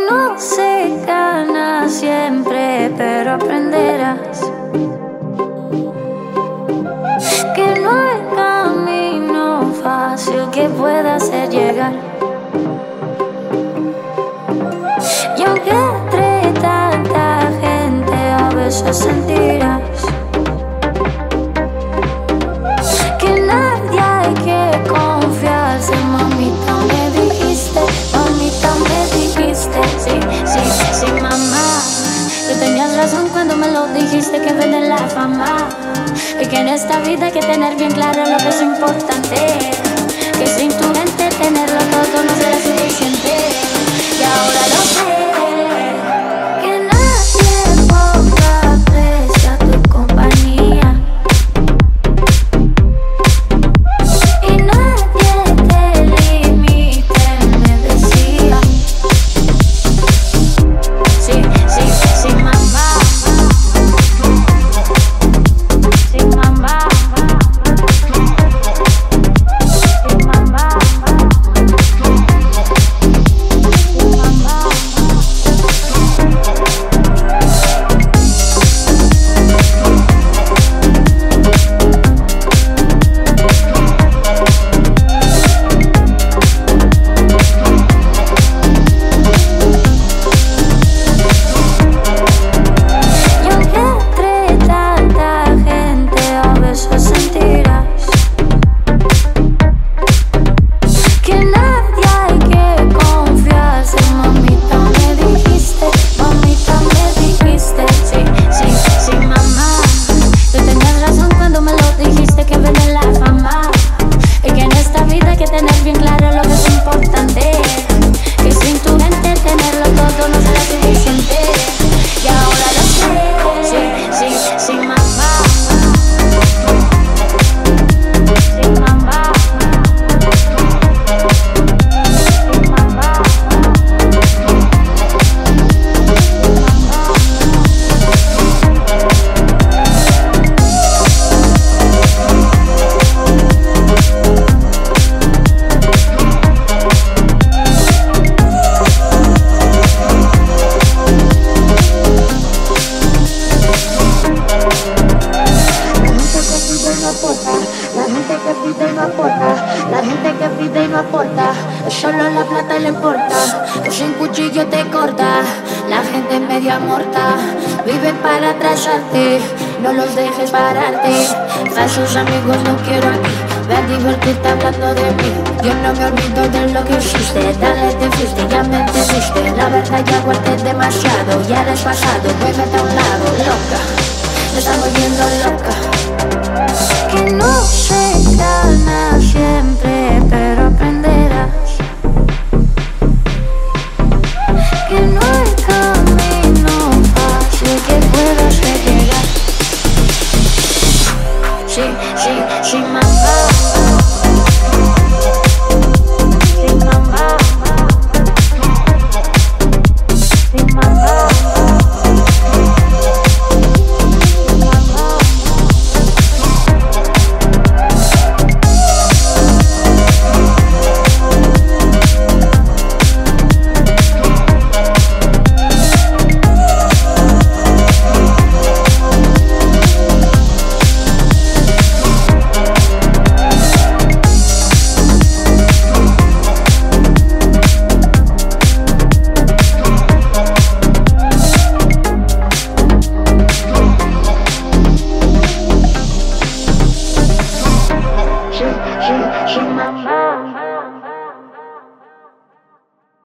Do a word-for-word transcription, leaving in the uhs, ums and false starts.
no se gana siempre, pero aprenderás que no hay camino fácil que pueda hacer llegar. Y aunque entre tanta gente a veces sentirás que nadie hay que confiarse. Mamita me dijiste, mamita me dijiste, sí, sí, sí, mamá. Tú tenías razón cuando me lo dijiste, que vende la fama y que en esta vida hay que tener bien claro lo que es importante, que sin tu mente tenerlo todo no será suficiente. Y ahora lo sé, que nadie ponga precio a tu compañía y nadie te limite, me decía. Sí, sí, sí, mamá. Sí, mamá. Sí, mamá. La gente que pide y no aporta, solo la plata le importa. Tú sin cuchillo te corta, la gente media muerta. Viven para atrasarte, no los dejes pararte. Falsos amigos no quiero aquí, ve a divertirte hablando de mí. Yo no me olvido de lo que hiciste, dale te fuiste, ya me entendiste. La verdad ya guardé demasiado, ya eres pasado, muévete a un lado, loca. Me está volviendo loca. Que no se gana siempre, pero aprenderás que no hay camino fácil que pueda hacer llegar. Sí, sí, sí, mamá. Sí, mamá. Sí, mamá. She, she, she, mama.